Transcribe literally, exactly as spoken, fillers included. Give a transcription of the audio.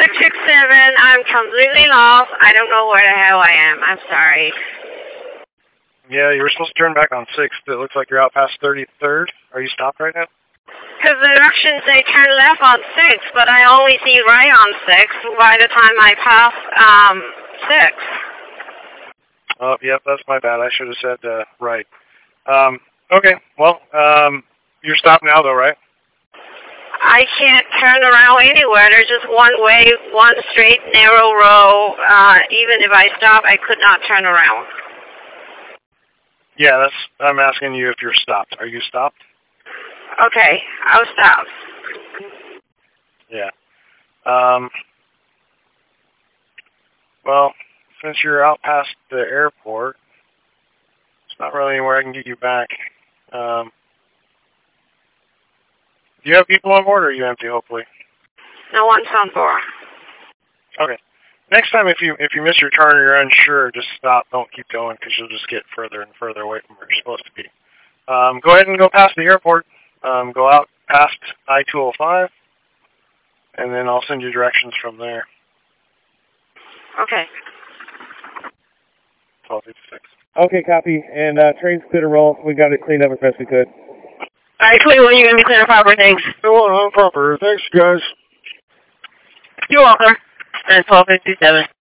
six seven, I'm completely lost. I don't know where the hell I am. I'm sorry. Yeah, you were supposed to turn back on sixth. It looks like you're out past thirty-third. Are you stopped right now? Because the directions say turn left on six, but I only see right on six by the time I pass um, six. Oh, yep, that's my bad. I should have said uh, right. Um, okay, well, um, you're stopped now, though, right? I can't turn around anywhere. There's just one way, one straight, narrow row. Uh, even if I stop, I could not turn around. Yeah, that's. I'm asking you if you're stopped. Are you stopped? Okay, I'll stop. Yeah. Um, well, since you're out past the airport, it's not really anywhere I can get you back. Um, do you have people on board, or are you empty, hopefully? No one's on board. Okay. Next time, if you if you miss your turn or you're unsure, just stop. Don't keep going, because you'll just get further and further away from where you're supposed to be. Um, go ahead and go past the airport. Um, go out past I two oh five, and then I'll send you directions from there. Okay. twelve fifty-six. Okay, copy. And uh, train's clear to roll. We got it cleaned up as best we could. All right, Cleveland, you're going to be clear proper. Thanks. Going on proper. Thanks, guys. You're welcome. And twelve fifty-seven.